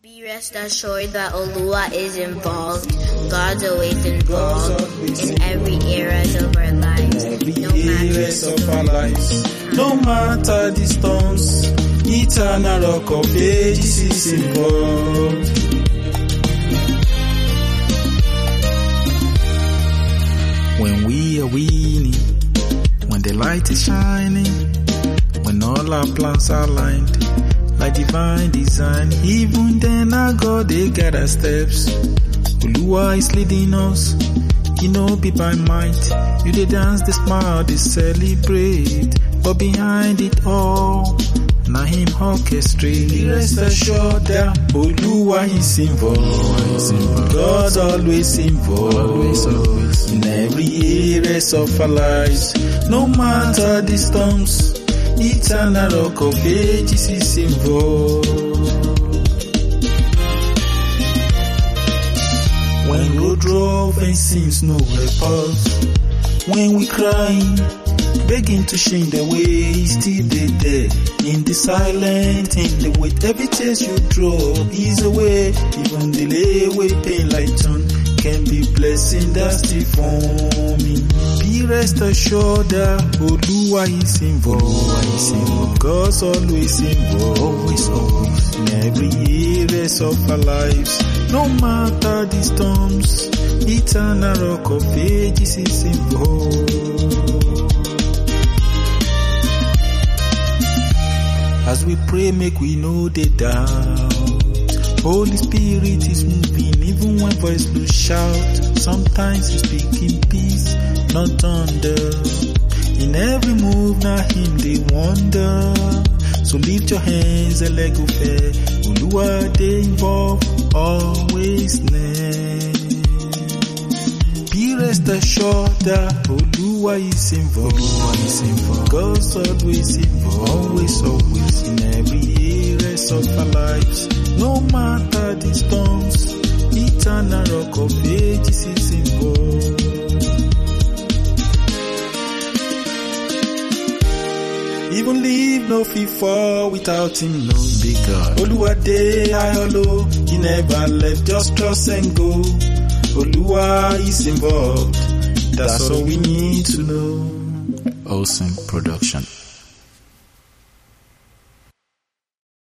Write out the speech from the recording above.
Be rest assured that Oluwa is involved. God's always involved in every area of our lives. No matter the storms, eternal rock of ages is involved. When we are winning, when the light is shining, when all our plans are aligned, like divine design, even then our God, they gather steps. Oluwa is leading us, you know, be by might. You they dance, they smile, they celebrate, but behind it all, now him orchestrate. Rest assured that Oluwa is involved. God's always involved in every area of our lives. No matter the storms, eternal rock of ages is involved. When road rough and seems no repulse, when we crying, begging to change the way, still they there in the silent, in the wait. Every tears you drop is away, even delay with pain like turn can be blessing that's still forming. Be rest assured that Oluwa is involved. God's always involved, always in every area of our lives. No matter the storms, eternal rock of ages is involved. As we pray, make we know the doubt. Holy Spirit is moving, even when voice lose shout. Sometimes He speaking peace, not thunder. In every move, now Him they wonder. So lift your hands and let go fair. Oluwa they involved, always near. Be rest assured that Oluwa is involved. God's always involved, always in every area of our lives. No matter the storms, eternal rock of ages is involved. Even leave no fee fall without Him, no big God. Oluwa dey high or low, He never left, just trust and go. Oluwa is involved, that's all we need to know. Awesome production.